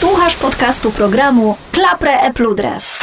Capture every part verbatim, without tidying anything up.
Słuchasz podcastu programu Klapre e Pludres.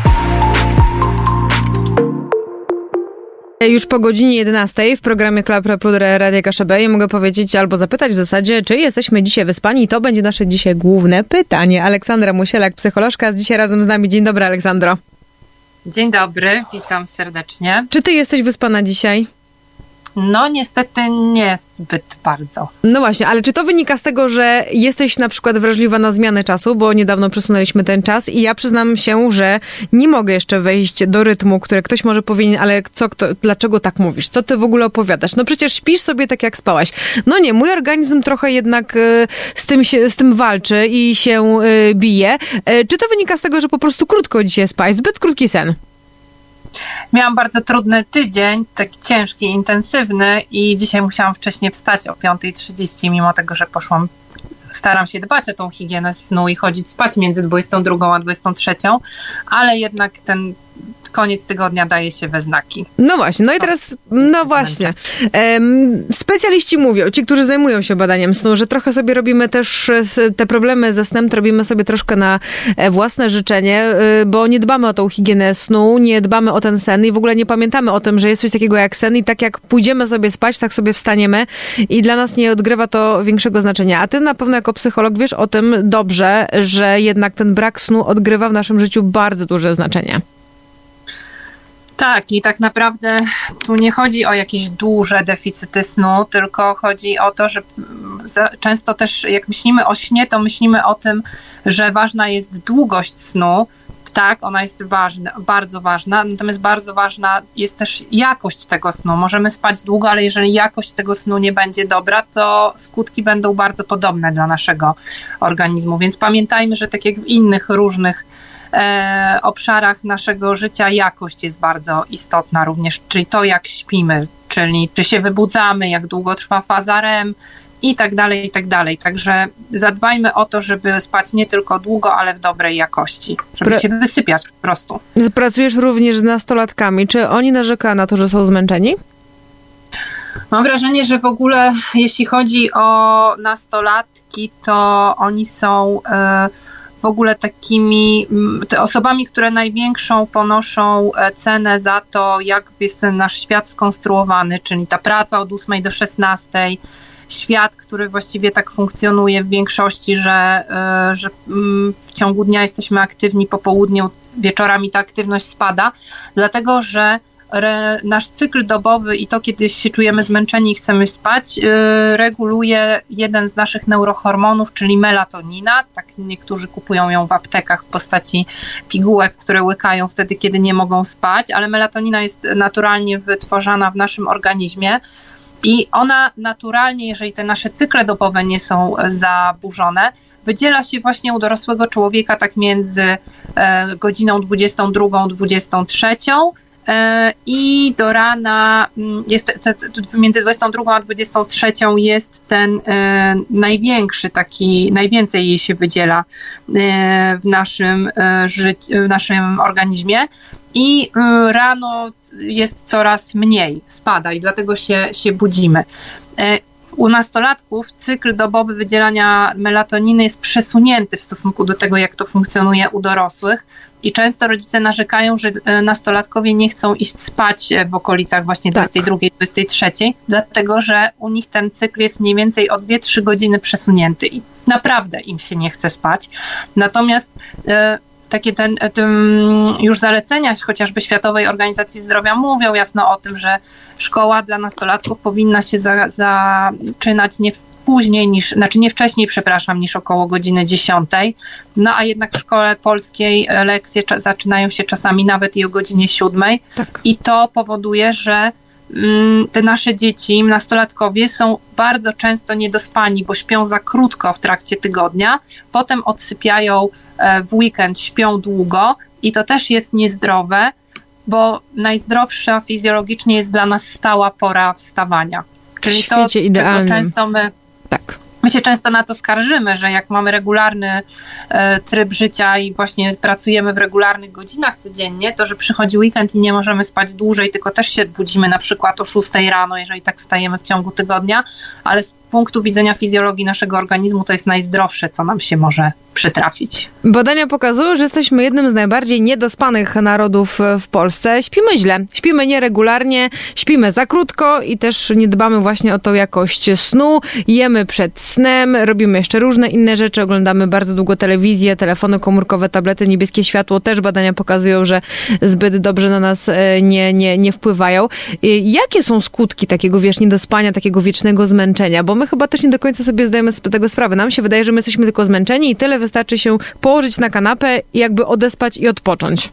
Już po godzinie jedenastej w programie Klapre Pludre Radia K S B mogę powiedzieć albo zapytać w zasadzie, czy jesteśmy dzisiaj wyspani. To będzie nasze dzisiaj główne pytanie. Aleksandra Musielak, psycholożka, jest dzisiaj razem z nami. Dzień dobry, Aleksandro. Dzień dobry, witam serdecznie. Czy ty jesteś wyspana dzisiaj? No niestety nie zbyt bardzo. No właśnie, ale czy to wynika z tego, że jesteś na przykład wrażliwa na zmianę czasu, bo niedawno przesunęliśmy ten czas i ja przyznam się, że nie mogę jeszcze wejść do rytmu, który ktoś może powinien, ale co, kto, dlaczego tak mówisz? Co ty w ogóle opowiadasz? No przecież śpisz sobie tak jak spałaś. No nie, mój organizm trochę jednak y, z, tym się, z tym walczy i się y, bije. Y, czy to wynika z tego, że po prostu krótko dzisiaj spałaś? Zbyt krótki sen? Miałam bardzo trudny tydzień, taki ciężki, intensywny i dzisiaj musiałam wcześniej wstać o piąta trzydzieści, mimo tego, że poszłam, staram się dbać o tą higienę snu i chodzić spać między dwudziestą drugą a dwudziestą trzecią, ale jednak ten koniec tygodnia daje się we znaki. No właśnie, no i teraz, no właśnie. Um, specjaliści mówią, ci, którzy zajmują się badaniem snu, że trochę sobie robimy też te problemy ze snem, to robimy sobie troszkę na własne życzenie, bo nie dbamy o tą higienę snu, nie dbamy o ten sen i w ogóle nie pamiętamy o tym, że jest coś takiego jak sen i tak jak pójdziemy sobie spać, tak sobie wstaniemy i dla nas nie odgrywa to większego znaczenia. A ty na pewno jako psycholog wiesz o tym dobrze, że jednak ten brak snu odgrywa w naszym życiu bardzo duże znaczenie. Tak, i tak naprawdę tu nie chodzi o jakieś duże deficyty snu, tylko chodzi o to, że często też jak myślimy o śnie, to myślimy o tym, że ważna jest długość snu. Tak, ona jest ważna, bardzo ważna, natomiast bardzo ważna jest też jakość tego snu. Możemy spać długo, ale jeżeli jakość tego snu nie będzie dobra, to skutki będą bardzo podobne dla naszego organizmu. Więc pamiętajmy, że tak jak w innych różnych E, obszarach naszego życia jakość jest bardzo istotna również, czyli to jak śpimy, czyli czy się wybudzamy, jak długo trwa faza R E M i tak dalej, i tak dalej. Także zadbajmy o to, żeby spać nie tylko długo, ale w dobrej jakości, żeby Pra- się wysypiać po prostu. Pracujesz również z nastolatkami. Czy oni narzekają na to, że są zmęczeni? Mam wrażenie, że w ogóle jeśli chodzi o nastolatki, to oni są e, w ogóle takimi te osobami, które największą ponoszą cenę za to, jak jest ten nasz świat skonstruowany, czyli ta praca od ósmej do szesnastej, świat, który właściwie tak funkcjonuje w większości, że, że w ciągu dnia jesteśmy aktywni, po południu, wieczorami ta aktywność spada, dlatego że Re, nasz cykl dobowy i to, kiedy się czujemy zmęczeni i chcemy spać, yy, reguluje jeden z naszych neurohormonów, czyli melatonina. Tak niektórzy kupują ją w aptekach w postaci pigułek, które łykają wtedy, kiedy nie mogą spać, ale melatonina jest naturalnie wytworzona w naszym organizmie i ona naturalnie, jeżeli te nasze cykle dobowe nie są zaburzone, wydziela się właśnie u dorosłego człowieka tak między e, godziną dwudziestą drugą a dwudziestą trzecią, i do rana jest między dwudziestą drugą a dwudziestą trzecią jest ten e, największy taki, najwięcej jej się wydziela e, w naszym e, życiu, w naszym organizmie i e, rano jest coraz mniej, spada i dlatego się, się budzimy. E, U nastolatków cykl dobowy wydzielania melatoniny jest przesunięty w stosunku do tego, jak to funkcjonuje u dorosłych i często rodzice narzekają, że nastolatkowie nie chcą iść spać w okolicach właśnie dwudziestej drugiej, dwudziestej trzeciej, dlatego że u nich ten cykl jest mniej więcej o dwie trzy godziny przesunięty i naprawdę im się nie chce spać. Natomiast e, takie ten, ten już zalecenia chociażby Światowej Organizacji Zdrowia mówią jasno o tym, że szkoła dla nastolatków powinna się za, zaczynać nie później niż, znaczy nie wcześniej, przepraszam, niż około godziny dziesiątej. No a jednak w szkole polskiej lekcje cza, zaczynają się czasami nawet i o godzinie siódmej. Tak. I to powoduje, że mm, te nasze dzieci, nastolatkowie są bardzo często niedospani, bo śpią za krótko w trakcie tygodnia, potem odsypiają w weekend, śpią długo i to też jest niezdrowe, bo najzdrowsza fizjologicznie jest dla nas stała pora wstawania. Czyli w świecie to, idealnym. czego często my tak. My się często na to skarżymy, że jak mamy regularny e, tryb życia i właśnie pracujemy w regularnych godzinach codziennie, to że przychodzi weekend i nie możemy spać dłużej, tylko też się budzimy na przykład o szóstej rano, jeżeli tak wstajemy w ciągu tygodnia, ale z punktu widzenia fizjologii naszego organizmu to jest najzdrowsze, co nam się może przytrafić. Badania pokazują, że jesteśmy jednym z najbardziej niedospanych narodów w Polsce. Śpimy źle, śpimy nieregularnie, śpimy za krótko i też nie dbamy właśnie o tą jakość snu. Jemy przed snem, robimy jeszcze różne inne rzeczy, oglądamy bardzo długo telewizję, telefony komórkowe, tablety, niebieskie światło. Też badania pokazują, że zbyt dobrze na nas nie, nie, nie wpływają. Jakie są skutki takiego, wiesz, niedospania, takiego wiecznego zmęczenia? Bo my chyba też nie do końca sobie zdajemy z tego sprawę. Nam się wydaje, że my jesteśmy tylko zmęczeni i tyle, wystarczy się położyć na kanapę i jakby odespać i odpocząć.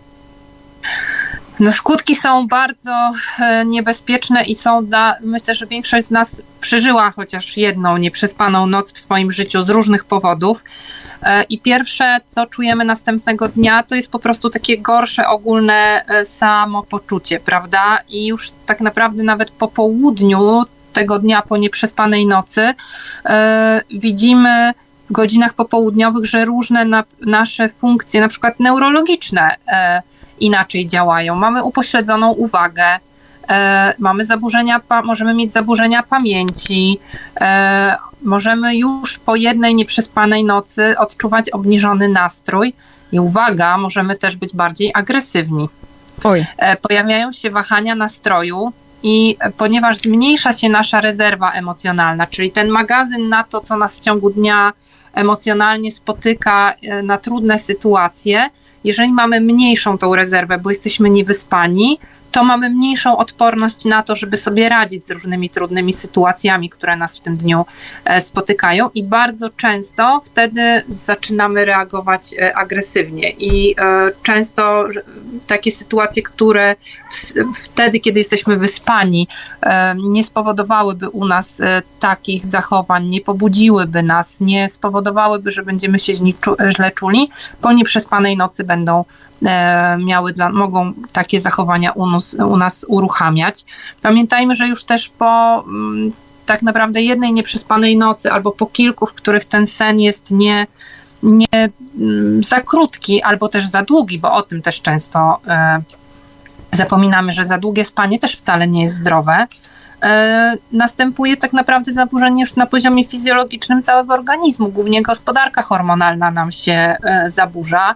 No, skutki są bardzo e, niebezpieczne i są dla, myślę, że większość z nas przeżyła chociaż jedną nieprzespaną noc w swoim życiu z różnych powodów. E, I pierwsze, co czujemy następnego dnia, to jest po prostu takie gorsze ogólne e, samopoczucie, prawda? I już tak naprawdę nawet po południu tego dnia, po nieprzespanej nocy, e, widzimy w godzinach popołudniowych, że różne na, nasze funkcje, na przykład neurologiczne, e, inaczej działają. Mamy upośledzoną uwagę, e, mamy zaburzenia, pa, możemy mieć zaburzenia pamięci, e, możemy już po jednej nieprzespanej nocy odczuwać obniżony nastrój i uwaga, możemy też być bardziej agresywni. Oj. E, pojawiają się wahania nastroju i ponieważ zmniejsza się nasza rezerwa emocjonalna, czyli ten magazyn na to, co nas w ciągu dnia emocjonalnie spotyka, na trudne sytuacje, jeżeli mamy mniejszą tą rezerwę, bo jesteśmy niewyspani, to mamy mniejszą odporność na to, żeby sobie radzić z różnymi trudnymi sytuacjami, które nas w tym dniu spotykają i bardzo często wtedy zaczynamy reagować agresywnie i często takie sytuacje, które wtedy, kiedy jesteśmy wyspani, nie spowodowałyby u nas takich zachowań, nie pobudziłyby nas, nie spowodowałyby, że będziemy się źle czuli, po nieprzespanej nocy będą miały dla, mogą takie zachowania u nas, u nas uruchamiać. Pamiętajmy, że już też po tak naprawdę jednej nieprzespanej nocy albo po kilku, w których ten sen jest nie, nie za krótki albo też za długi, bo o tym też często e, zapominamy, że za długie spanie też wcale nie jest zdrowe. E, następuje tak naprawdę zaburzenie już na poziomie fizjologicznym całego organizmu. Głównie gospodarka hormonalna nam się e, zaburza.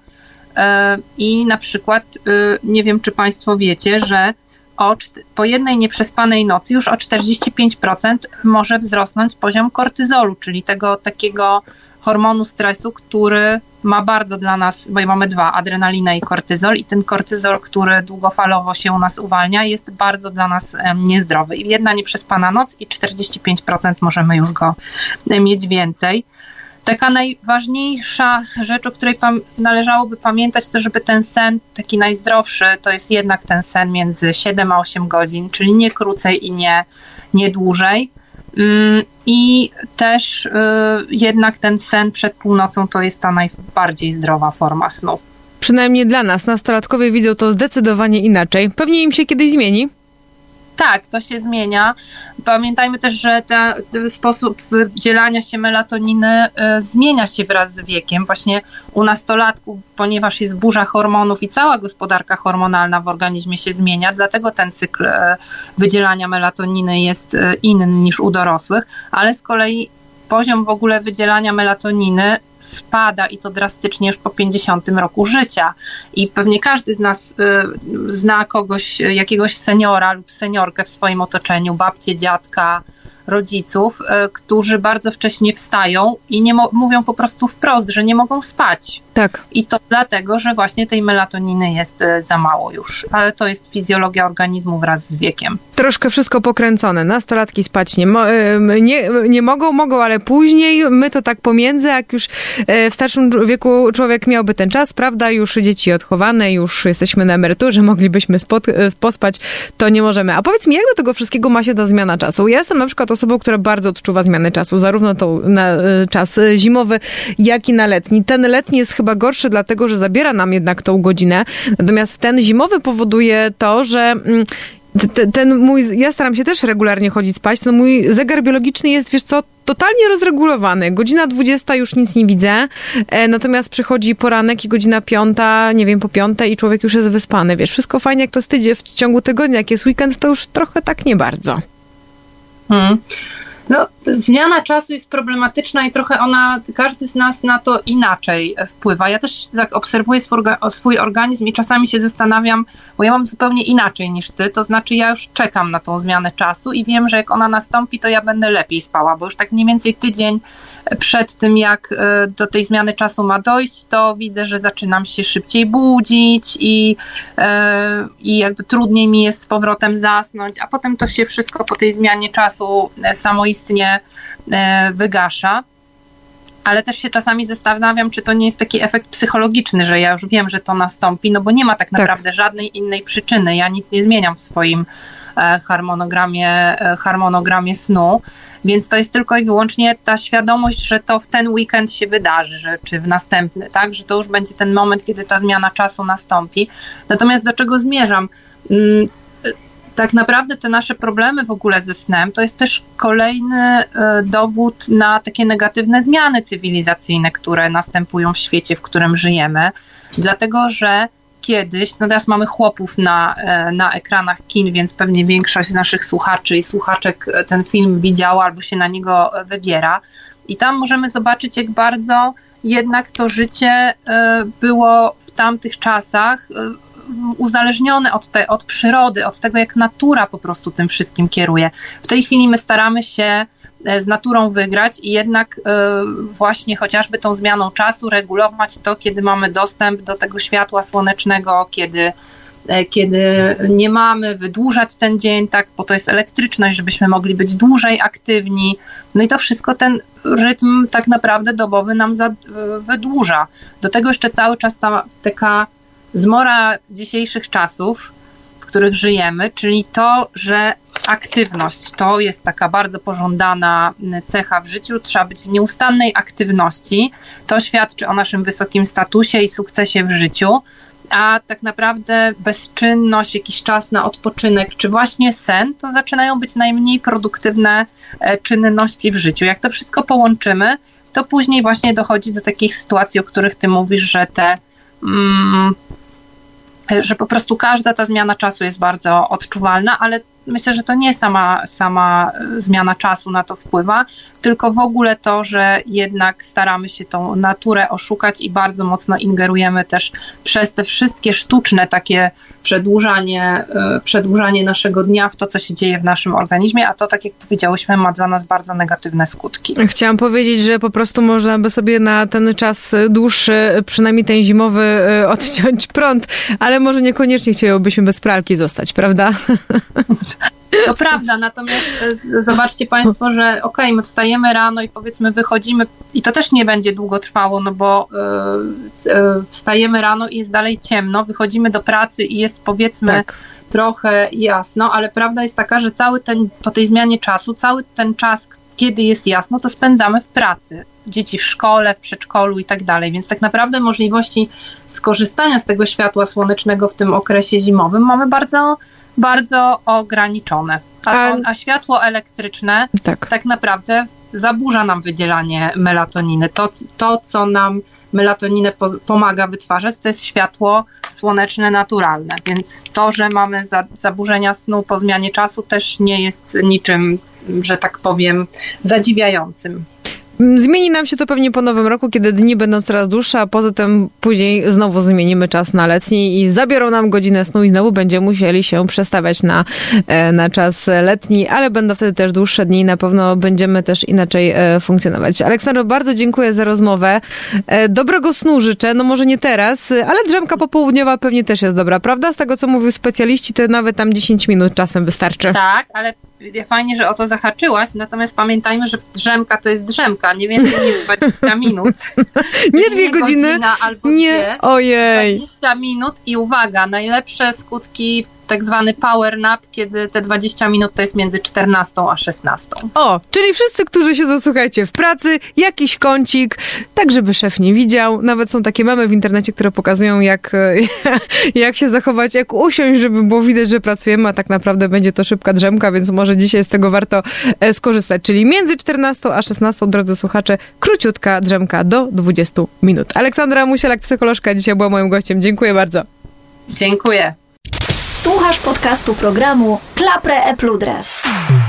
I na przykład, nie wiem, czy Państwo wiecie, że o, po jednej nieprzespanej nocy już o czterdzieści pięć procent może wzrosnąć poziom kortyzolu, czyli tego takiego hormonu stresu, który ma bardzo dla nas, bo mamy dwa, adrenalina i kortyzol, i ten kortyzol, który długofalowo się u nas uwalnia, jest bardzo dla nas niezdrowy. I jedna nieprzespana noc i czterdzieści pięć procent możemy już go mieć więcej. Taka najważniejsza rzecz, o której pam- należałoby pamiętać, to żeby ten sen, taki najzdrowszy, to jest jednak ten sen między siedem a osiem godzin, czyli nie krócej i nie, nie dłużej. Ym, I też y, jednak ten sen przed północą to jest ta najbardziej zdrowa forma snu. Przynajmniej dla nas, nastolatkowie widzą to zdecydowanie inaczej. Pewnie im się kiedyś zmieni. Tak, to się zmienia. Pamiętajmy też, że ten sposób wydzielania się melatoniny y, zmienia się wraz z wiekiem. Właśnie u nastolatków, ponieważ jest burza hormonów i cała gospodarka hormonalna w organizmie się zmienia, dlatego ten cykl y, wydzielania melatoniny jest y, inny niż u dorosłych, ale z kolei poziom w ogóle wydzielania melatoniny spada i to drastycznie już po pięćdziesiątym roku życia. I pewnie każdy z nas y, zna kogoś, jakiegoś seniora lub seniorkę w swoim otoczeniu, babcię, dziadka, rodziców, y, którzy bardzo wcześnie wstają i nie mo- mówią po prostu wprost, że nie mogą spać. Tak. I to dlatego, że właśnie tej melatoniny jest y, za mało już. Ale to jest fizjologia organizmu wraz z wiekiem. Troszkę wszystko pokręcone. Nastolatki spać nie, mo- nie, nie mogą, mogą, ale później. My to tak pomiędzy, jak już w starszym wieku człowiek miałby ten czas, prawda, już dzieci odchowane, już jesteśmy na emeryturze, moglibyśmy spot- pospać, to nie możemy. A powiedz mi, jak do tego wszystkiego ma się ta zmiana czasu? Ja jestem na przykład osobą, która bardzo odczuwa zmianę czasu, zarówno to na czas zimowy, jak i na letni. Ten letni jest chyba gorszy, dlatego, że zabiera nam jednak tą godzinę, natomiast ten zimowy powoduje to, że ten, ten mój, ja staram się też regularnie chodzić spać, ten mój zegar biologiczny jest, wiesz co, totalnie rozregulowany. Godzina dwudziesta już nic nie widzę, e, natomiast przychodzi poranek i godzina piąta, nie wiem, po piątej i człowiek już jest wyspany, wiesz, wszystko fajnie, jak to stydzie w ciągu tygodnia, jak jest weekend, to już trochę tak nie bardzo. Hmm. No, zmiana czasu jest problematyczna i trochę ona, każdy z nas na to inaczej wpływa. Ja też tak obserwuję swój, swój organizm i czasami się zastanawiam, bo ja mam zupełnie inaczej niż ty, to znaczy ja już czekam na tą zmianę czasu i wiem, że jak ona nastąpi, to ja będę lepiej spała, bo już tak mniej więcej tydzień przed tym, jak do tej zmiany czasu ma dojść, to widzę, że zaczynam się szybciej budzić i, i jakby trudniej mi jest z powrotem zasnąć, a potem to się wszystko po tej zmianie czasu samoistnie wygasza. Ale też się czasami zastanawiam, czy to nie jest taki efekt psychologiczny, że ja już wiem, że to nastąpi, no bo nie ma tak naprawdę tak. żadnej innej przyczyny. Ja nic nie zmieniam w swoim harmonogramie, harmonogramie snu, więc to jest tylko i wyłącznie ta świadomość, że to w ten weekend się wydarzy, że, czy w następny, tak, że to już będzie ten moment, kiedy ta zmiana czasu nastąpi. Natomiast do czego zmierzam? Tak naprawdę te nasze problemy w ogóle ze snem to jest też kolejny dowód na takie negatywne zmiany cywilizacyjne, które następują w świecie, w którym żyjemy. Dlatego, że kiedyś, no teraz mamy chłopów na, na ekranach kin, więc pewnie większość z naszych słuchaczy i słuchaczek ten film widziała albo się na niego wybiera. I tam możemy zobaczyć, jak bardzo jednak to życie było w tamtych czasach uzależnione od, te, od przyrody, od tego, jak natura po prostu tym wszystkim kieruje. W tej chwili my staramy się z naturą wygrać i jednak właśnie chociażby tą zmianą czasu regulować to, kiedy mamy dostęp do tego światła słonecznego, kiedy, kiedy nie mamy, wydłużać ten dzień, tak, bo to jest elektryczność, żebyśmy mogli być dłużej aktywni. No i to wszystko ten rytm tak naprawdę dobowy nam za, wydłuża. Do tego jeszcze cały czas ta taka zmora dzisiejszych czasów, w których żyjemy, czyli to, że aktywność to jest taka bardzo pożądana cecha w życiu, trzeba być w nieustannej aktywności, to świadczy o naszym wysokim statusie i sukcesie w życiu, a tak naprawdę bezczynność, jakiś czas na odpoczynek, czy właśnie sen, to zaczynają być najmniej produktywne czynności w życiu. Jak to wszystko połączymy, to później właśnie dochodzi do takich sytuacji, o których ty mówisz, że te mm, że po prostu każda ta zmiana czasu jest bardzo odczuwalna, ale myślę, że to nie sama, sama zmiana czasu na to wpływa, tylko w ogóle to, że jednak staramy się tą naturę oszukać i bardzo mocno ingerujemy też przez te wszystkie sztuczne takie przedłużanie, przedłużanie naszego dnia w to, co się dzieje w naszym organizmie, a to, tak jak powiedziałyśmy, ma dla nas bardzo negatywne skutki. Chciałam powiedzieć, że po prostu można by sobie na ten czas dłuższy, przynajmniej ten zimowy, odciąć prąd, ale może niekoniecznie chciałobyśmy bez pralki zostać, prawda? To prawda, natomiast zobaczcie Państwo, że okej, okay, my wstajemy rano i powiedzmy wychodzimy i to też nie będzie długo trwało, no bo yy, yy, wstajemy rano i jest dalej ciemno, wychodzimy do pracy i jest powiedzmy tak. trochę jasno, ale prawda jest taka, że cały ten, po tej zmianie czasu, cały ten czas, kiedy jest jasno, to spędzamy w pracy. Dzieci w szkole, w przedszkolu i tak dalej, więc tak naprawdę możliwości skorzystania z tego światła słonecznego w tym okresie zimowym mamy bardzo bardzo ograniczone. A, on, a światło elektryczne tak. tak naprawdę zaburza nam wydzielanie melatoniny. To, to co nam melatoninę po, pomaga wytwarzać, to jest światło słoneczne naturalne. Więc to, że mamy za, zaburzenia snu po zmianie czasu, też nie jest niczym, że tak powiem, zadziwiającym. Zmieni nam się to pewnie po nowym roku, kiedy dni będą coraz dłuższe, a poza tym później znowu zmienimy czas na letni i zabiorą nam godzinę snu i znowu będziemy musieli się przestawiać na, na czas letni, ale będą wtedy też dłuższe dni i na pewno będziemy też inaczej funkcjonować. Aleksandro, bardzo dziękuję za rozmowę. Dobrego snu życzę, no może nie teraz, ale drzemka popołudniowa pewnie też jest dobra, prawda? Z tego, co mówią specjaliści, to nawet tam dziesięć minut czasem wystarczy. Tak, ale fajnie, że o to zahaczyłaś, natomiast pamiętajmy, że drzemka to jest drzemka, nie więcej niż dwadzieścia minut. Nie dwie nie godziny, albo nie, dwie, ojej. dwadzieścia minut i uwaga, najlepsze skutki tak zwany power nap, kiedy te dwadzieścia minut to jest między czternastą a szesnastą. O, czyli wszyscy, którzy siedzą, słuchajcie, w pracy, jakiś kącik, tak żeby szef nie widział. Nawet są takie memy w internecie, które pokazują, jak, jak się zachować, jak usiąść, żeby było widać, że pracujemy, a tak naprawdę będzie to szybka drzemka, więc może dzisiaj z tego warto skorzystać. Czyli między czternastą a szesnastą, drodzy słuchacze, króciutka drzemka do dwudziestu minut. Aleksandra Musielak, psycholożka, dzisiaj była moim gościem. Dziękuję bardzo. Dziękuję. Słuchasz podcastu programu Klapre Epludres.